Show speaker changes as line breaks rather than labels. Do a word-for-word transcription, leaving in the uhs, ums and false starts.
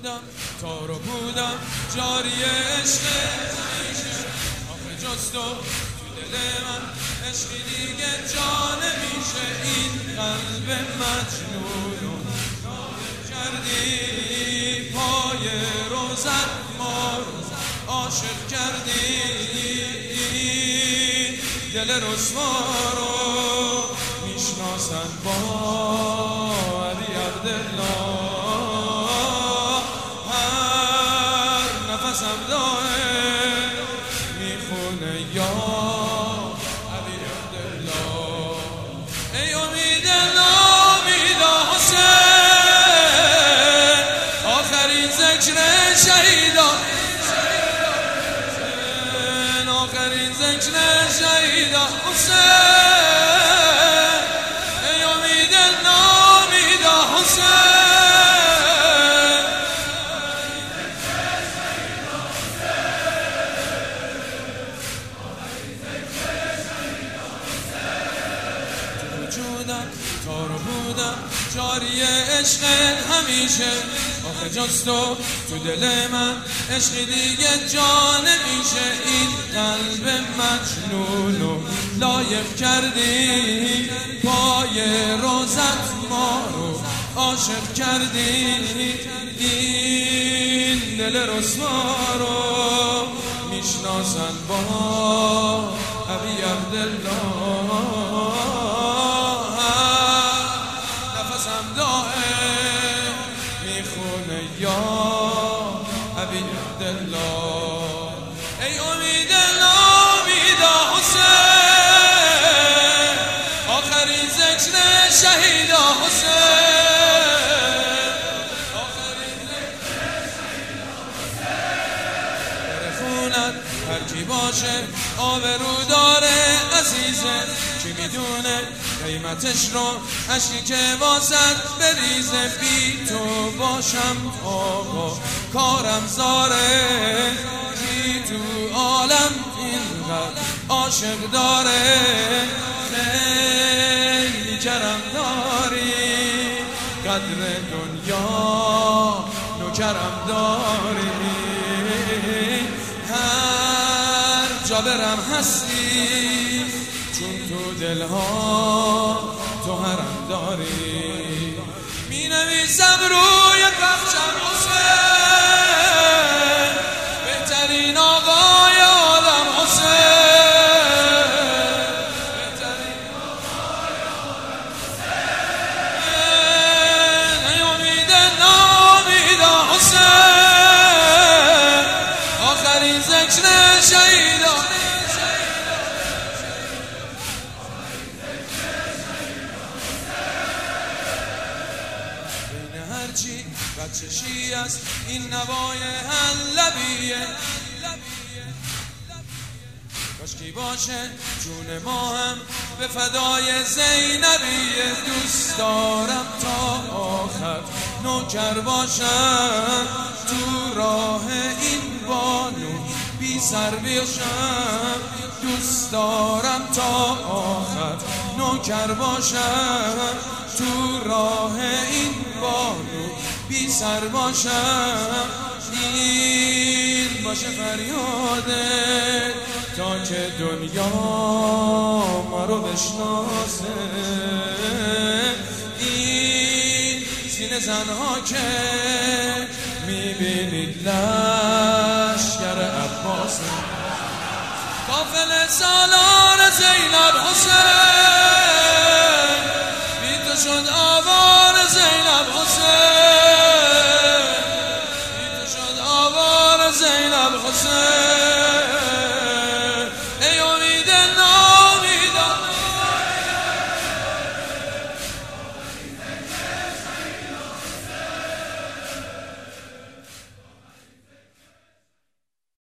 بودم تارو بودم جاری عشق همیشه آخه جز تو تو دل من عشقی دیگه جا نمیشه این قلب مجنونو کردی پای روزت ما رو عاشق کردی دل رسوا رو میشناسن با علی عبدالله هر نفسم داره میخونه یا علی عبدالله ای امید نامید حسین آخرین ذکر شهیدان آخرین ذکر شهیدان حسین ای امید نامید حسین تو وجودم تارو بودم جاری عشق همیشه آخه جز تو تو دل من عشقی دیگه جا نمیشه این قلب مجنونو لایق کردی پای روزت ما رو عاشق کردی این دل رسوا رو میشناسن با ابی عبدالله نفسم دائم میخونه یا ابی عبدالله ای امید نامید حسین آخرین ذکر شهید حسین آخرین ذکر شهید حسین برخونت هر کی باشه آبرو داره عزیزه کی میدونه قیمتش رو عشقی که واسد بریزه بی تو باشم آقا کارم زاره کی تو عالم اینقدر عاشق داره خیلی کرم داری قدر دنیا نوکرم داری هر جا برم هستی چون تو دلها تو حرم داری می نویسم روی کفشم حسین بهترین آقای عالم حسین بهترین آقای عالم حسین ای امید نامید حسین آخرین ذکر شهیدان هرچی بچشی است این نوای حلبیه کاشکی باشه جون ما هم به فدای زینبیه دوست دارم تا آخر نوکر باشم تو راه این بانو بی سر بیشم دوست دارم تا آخر نوکر باشم تو راه این بانو بی سر باشم این باشه فریاده تا که دنیا ما رو بشناسه این سینه زنها که میبینید لشکر عباسه قافل سالار زینب حسین